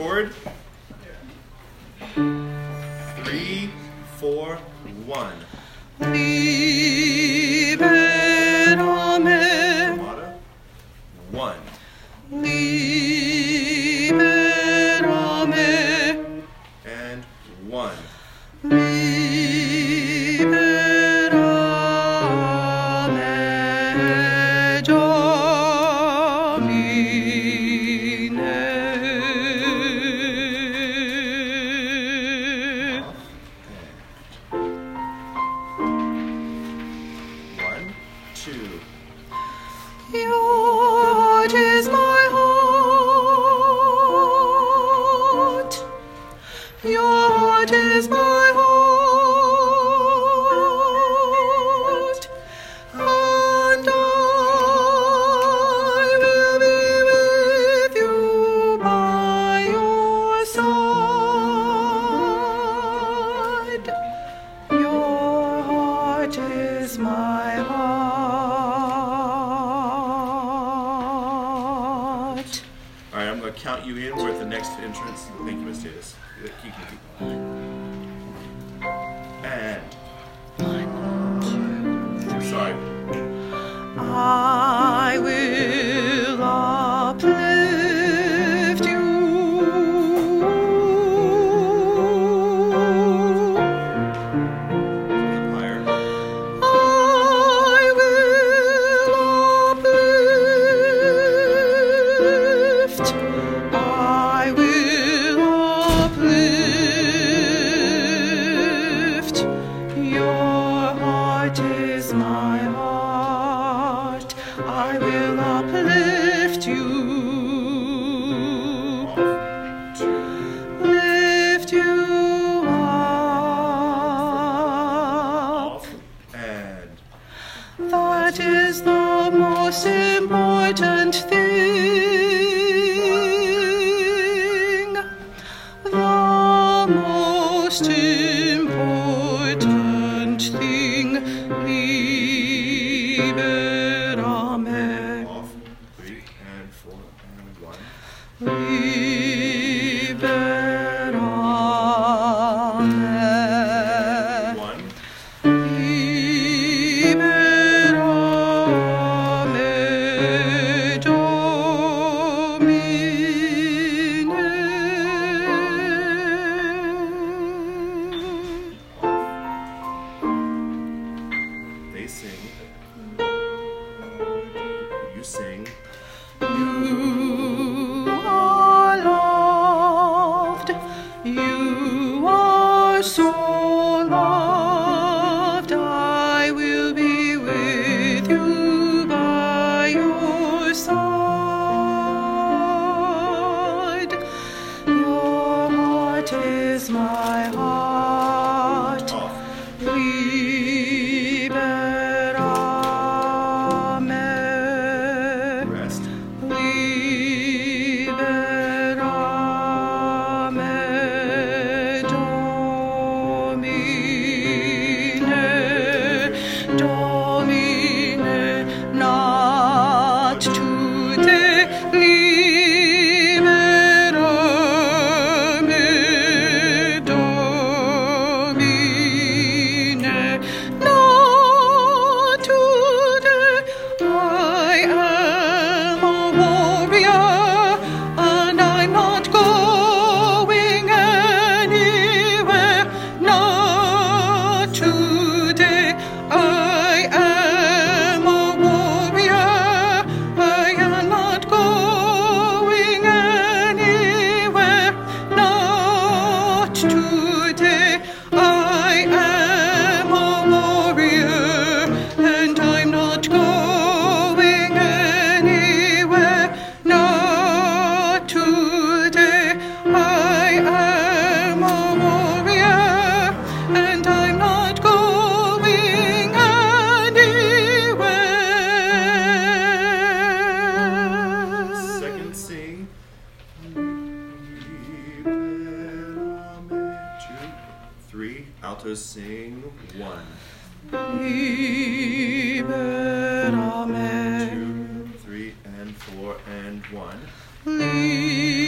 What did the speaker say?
Forward. 3, 4, 1. Liberame. Armada. 1. Liberame. And 1. Liberame Domine. 1, 2. Yours is my heart. Your heart is my heart. And I will be with you by your side. Your heart is my heart. All right, I'm going to count you in. We're at the next entrance. Thank you, Miss Davis. You can keep going. And. Sorry. I will uplift you. Higher. I will uplift. I will uplift. Your heart is my heart. I will uplift you. Lift you up. And. That is the most important thing. The most important thing. Liberame. Off. 3 and 4 and 1. Liberame. 1. Liberame Domine. They sing. You sing. You are loved. You are so loved. I will be with you by your side. Your heart is my heart. Off. Liberame. Rest. Liberame Domine, Domine, not today. Liberame Domine, not today. I am a warrior, and I'm not going anywhere. Not today. I am a warrior. I am not going anywhere. Not today. I am a warrior, and I'm not going anywhere. Not today. I am a warrior, and I'm not going anywhere. Second sing. 2, 3. Altos sing. 1. Liberame. 2, 3 and 4 and 1. Liberame.